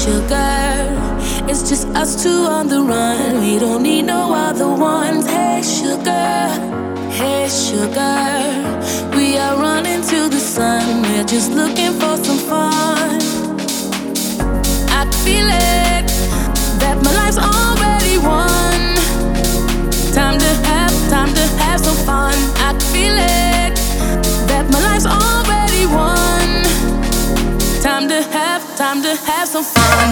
sugar, it's just us two on the run. We don't need no other ones. Hey sugar, we are running to the sun. We're just looking for some fun. I can feel it, that my life's already won. Time to have some fun. I can feel it, that my life's already won. Time to have some fun.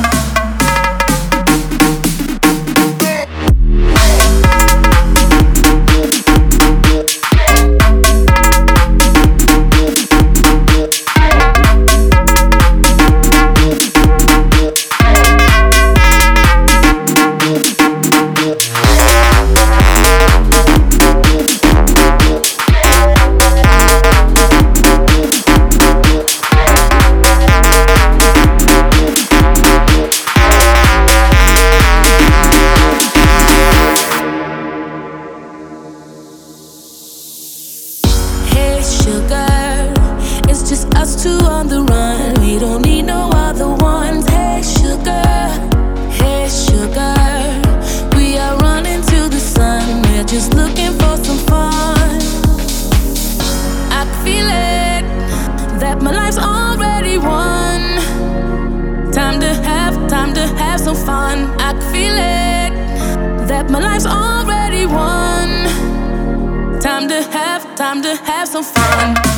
Sugar, it's just us two on the run. We don't need no other ones. Hey sugar, we are running to the sun. We're just looking for some fun. I can feel it, that my life's already won. Time to have some fun. I can feel it, that my life's already won. Time to have some fun.